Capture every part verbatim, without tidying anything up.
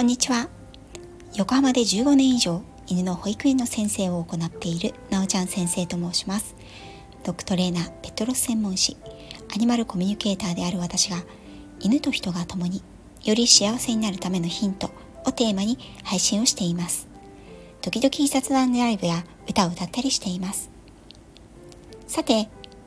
こんにちは。横浜でじゅうごねん以上犬の保育園の先生を行っているなおちゃん先生と申します。ドッグトレーナー、ペットロス専門誌、アニマルコミュニケーターである私が、犬と人が共により幸せになるためのヒントをテーマに配信をしています。時々雑談ライブや歌を歌ったりしています。さて、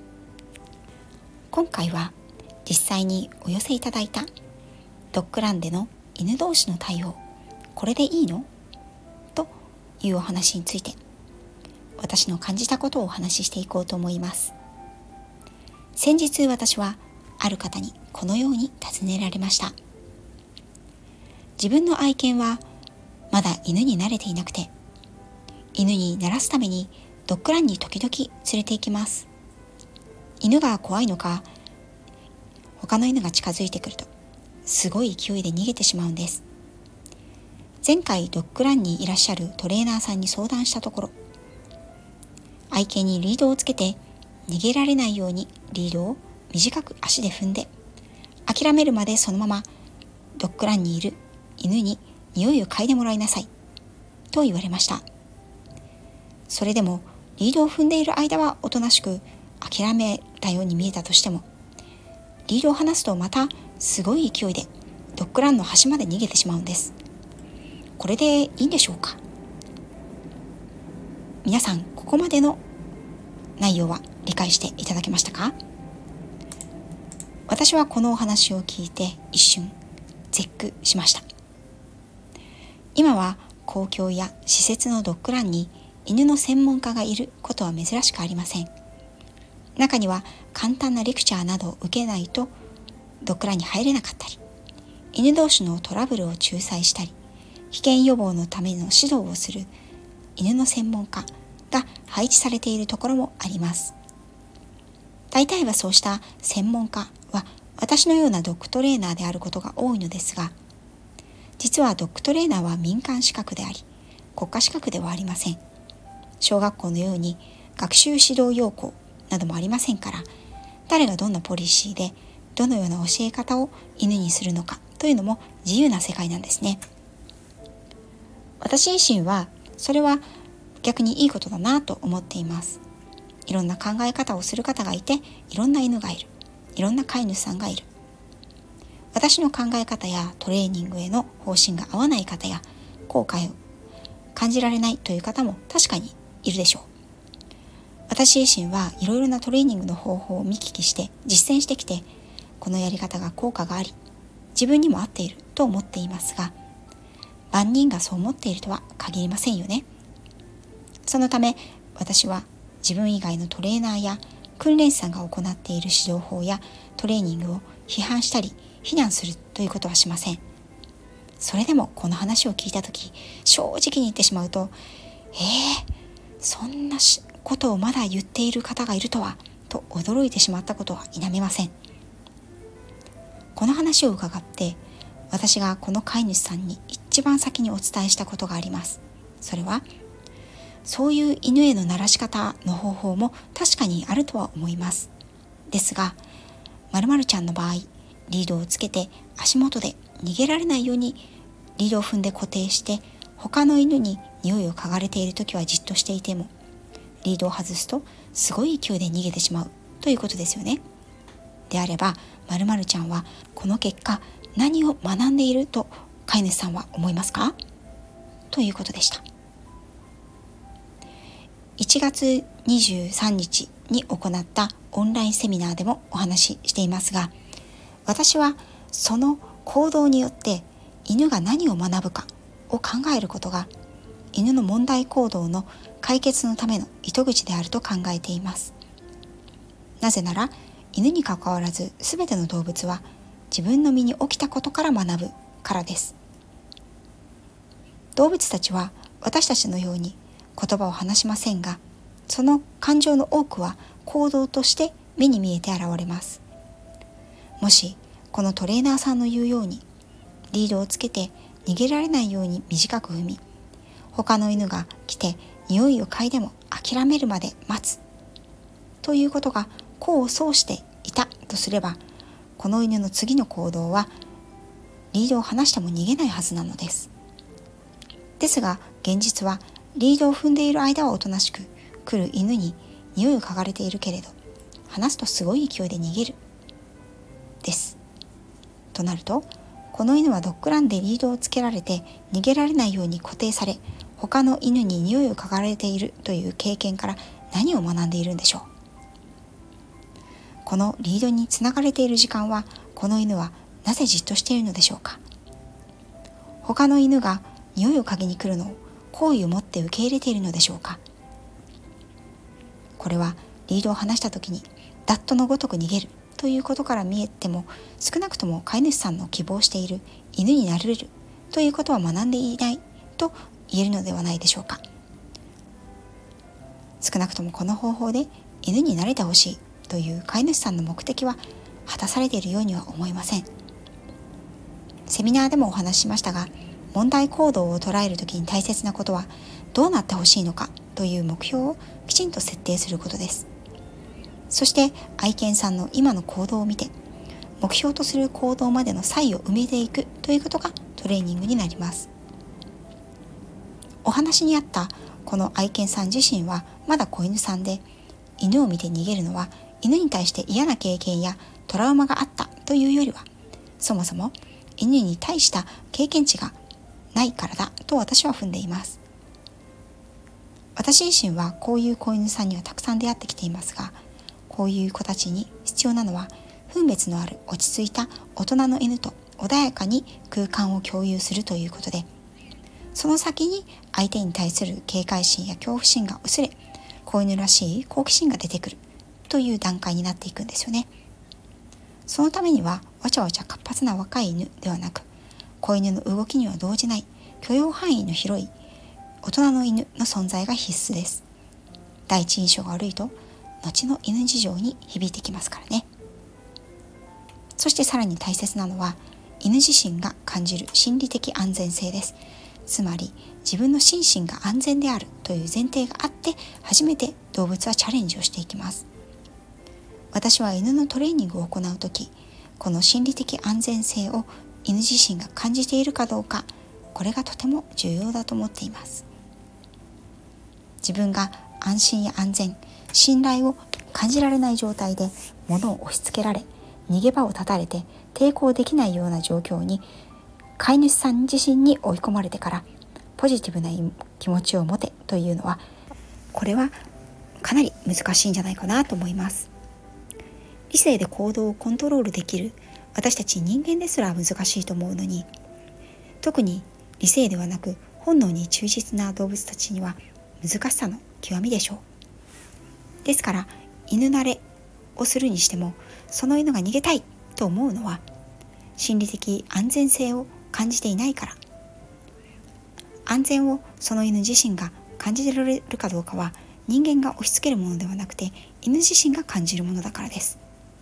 今回は実際にお寄せいただいたドッグランでの犬同士の対応、これでいいの？というお話について、私の感じたことをお話ししていこうと思います。先日私はある方にこのように尋ねられました。自分の愛犬はまだ犬に慣れていなくて、犬に慣らすためにドッグランに時々連れて行きます。犬が怖いのか、他の犬が近づいてくるとすごい勢いで逃げてしまうんです。前回ドッグランにいらっしゃるトレーナーさんに相談したところ、愛犬にリードをつけて逃げられないようにリードを短く足で踏んで、諦めるまでそのままドッグランにいる犬に匂いを嗅いでもらいなさいと言われました。それでもリードを踏んでいる間はおとなしく諦めたように見えたとしても、リードを離すとまたすごい勢いでドッグランの端まで逃げてしまうんです。これでいいんでしょうか？皆さん、ここまでの内容は理解していただけましたか？私はこのお話を聞いて一瞬絶句しました。今は公共や施設のドッグランに犬の専門家がいることは珍しくありません。中には簡単なレクチャーなどを受けないとドッグランに入れなかったり、犬同士のトラブルを仲裁したり、危険予防のための指導をする犬の専門家が配置されているところもあります。大体はそうした専門家は私のようなドッグトレーナーであることが多いのですが、実はドッグトレーナーは民間資格であり、国家資格ではありません。小学校のように学習指導要項などもありませんから、誰がどんなポリシーでどのような教え方を犬にするのかというのも自由な世界なんですね。私自身はそれは逆にいいことだなと思っています。いろんな考え方をする方がいて、いろんな犬がいる、いろんな飼い主さんがいる。私の考え方やトレーニングへの方針が合わない方や、後悔を感じられないという方も確かにいるでしょう。私自身はいろいろなトレーニングの方法を見聞きして実践してきて、このやり方が効果があり、自分にも合っていると思っていますが、万人がそう思っているとは限りませんよね。そのため私は自分以外のトレーナーや訓練士さんが行っている指導法やトレーニングを批判したり非難するということはしません。それでもこの話を聞いたとき、正直に言ってしまうと、えー、そんなことをまだ言っている方がいるとはと驚いてしまったことは否めません。この話を伺って私がこの飼い主さんに一番先にお伝えしたことがあります。それは、そういう犬への慣らし方の方法も確かにあるとは思います。ですが、〇〇ちゃんの場合、リードをつけて足元で逃げられないようにリードを踏んで固定して、他の犬に匂いを嗅がれているときはじっとしていても、リードを外すとすごい勢いで逃げてしまうということですよね。であれば、〇〇ちゃんはこの結果何を学んでいると飼い主さんは思いますか？ということでした。いちがつにじゅうさんにちに行ったオンラインセミナーでもお話ししていますが、私はその行動によって犬が何を学ぶかを考えることが犬の問題行動の解決のための糸口であると考えています。なぜなら犬にかかわらず全ての動物は自分の身に起きたことから学ぶからです。動物たちは私たちのように言葉を話しませんが、その感情の多くは行動として目に見えて現れます。もしこのトレーナーさんの言うようにリードをつけて逃げられないように短く踏み、他の犬が来て匂いを嗅いでも諦めるまで待つということが功を奏していたとすれば、この犬の次の行動はリードを離しても逃げないはずなのです。ですが現実は、リードを踏んでいる間はおとなしく、来る犬に匂いを嗅がれているけれど、離すとすごい勢いで逃げるです。となると、この犬はドッグランでリードをつけられて逃げられないように固定され、他の犬に匂いを嗅がれているという経験から何を学んでいるんでしょう。このリードにつながれている時間は、この犬はなぜじっとしているのでしょうか。他の犬が匂いを嗅ぎに来るのを好意を持って受け入れているのでしょうか。これはリードを離した時にダットのごとく逃げるということから見えても、少なくとも飼い主さんの希望している犬になれるということは学んでいないと言えるのではないでしょうか。少なくともこの方法で犬に慣れてほしいという飼い主さんの目的は果たされているようには思いません。セミナーでもお話ししましたが、問題行動を捉えるときに大切なことは、どうなってほしいのかという目標をきちんと設定することです。そして愛犬さんの今の行動を見て、目標とする行動までの差異を埋めていくということがトレーニングになります。お話にあったこの愛犬さん自身はまだ子犬さんで、犬を見て逃げるのは犬に対して嫌な経験やトラウマがあったというよりは、そもそも犬に対した経験値がないからだと私は踏んでいます。私自身はこういう子犬さんにはたくさん出会ってきていますが、こういう子たちに必要なのは、分別のある落ち着いた大人の犬と穏やかに空間を共有するということで、その先に相手に対する警戒心や恐怖心が薄れ、子犬らしい好奇心が出てくるという段階になっていくんですよね。そのためにはわちゃわちゃ活発な若い犬ではなく、子犬の動きには動じない許容範囲の広い大人の犬の存在が必須です。第一印象が悪いと後の犬事情に響いてきますからね。そしてさらに大切なのは、犬自身が感じる心理的安全性です。つまり自分の心身が安全であるという前提があって初めて動物はチャレンジをしていきます。私は犬のトレーニングを行うとき、この心理的安全性を犬自身が感じているかどうか、これがとても重要だと思っています。自分が安心や安全、信頼を感じられない状態で物を押し付けられ、逃げ場を断たれて抵抗できないような状況に飼い主さん自身に追い込まれてからポジティブな気持ちを持てというのは、これはかなり難しいんじゃないかなと思います。理性で行動をコントロールできる私たち人間ですら難しいと思うのに、特に理性ではなく本能に忠実な動物たちには難しさの極みでしょう。ですから犬慣れをするにしても、その犬が逃げたいと思うのは心理的安全性を感じていないから。安全をその犬自身が感じられるかどうかは人間が押し付けるものではなくて、犬自身が感じるものだからです。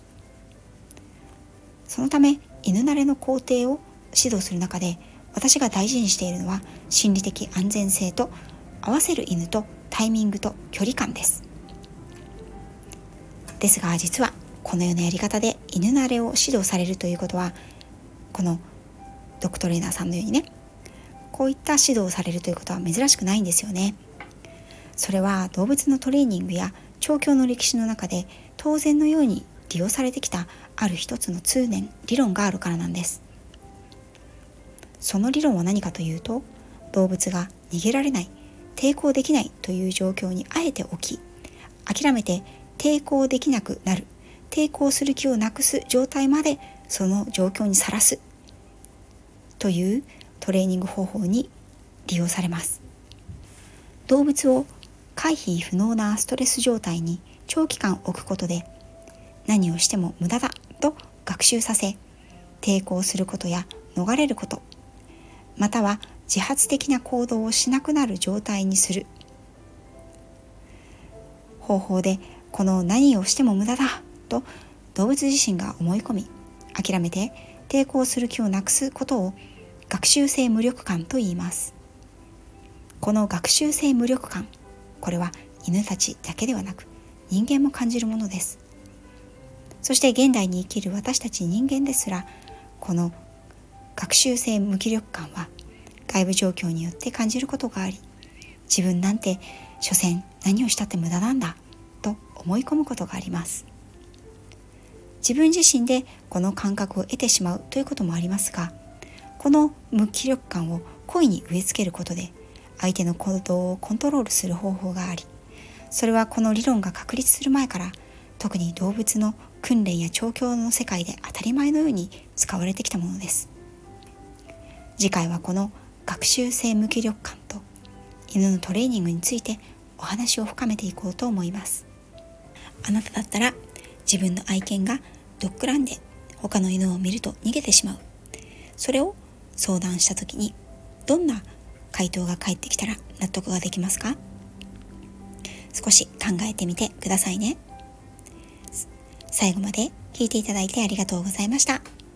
そのため犬慣れの工程を指導する中で、私が大事にしているのは心理的安全性と合わせる犬とタイミングと距離感です。ですが実はこのようなやり方で犬慣れを指導されるということは、このドッグトレーナーさんのようにね、こういった指導をされるということは珍しくないんですよね。それは動物のトレーニングや調教の歴史の中で当然のように利用されてきたある一つの通念、理論があるからなんです。その理論は何かというと、動物が逃げられない、抵抗できないという状況にあえて置き、諦めて抵抗できなくなる、抵抗する気をなくす状態までその状況にさらすというトレーニング方法に利用されます。動物を回避不能なストレス状態に長期間置くことで、何をしても無駄だと学習させ、抵抗することや逃れること、または自発的な行動をしなくなる状態にする方法で、この何をしても無駄だと動物自身が思い込み、諦めて抵抗する気をなくすことを学習性無力感と言います。この学習性無力感、これは犬たちだけではなく人間も感じるものです。そして現代に生きる私たち人間ですら、この学習性無気力感は外部状況によって感じることがあり、自分なんて所詮何をしたって無駄なんだと思い込むことがあります。自分自身でこの感覚を得てしまうということもありますが、この無気力感を故意に植え付けることで相手の行動をコントロールする方法があり、それはこの理論が確立する前から特に動物の訓練や調教の世界で当たり前のように使われてきたものです。次回はこの学習性無気力感と犬のトレーニングについてお話を深めていこうと思います。あなただったら自分の愛犬がドッグランで他の犬を見ると逃げてしまう、それを相談した時にどんな回答が返ってきたら納得ができますか？少し考えてみてくださいね。最後まで聞いていただいてありがとうございました。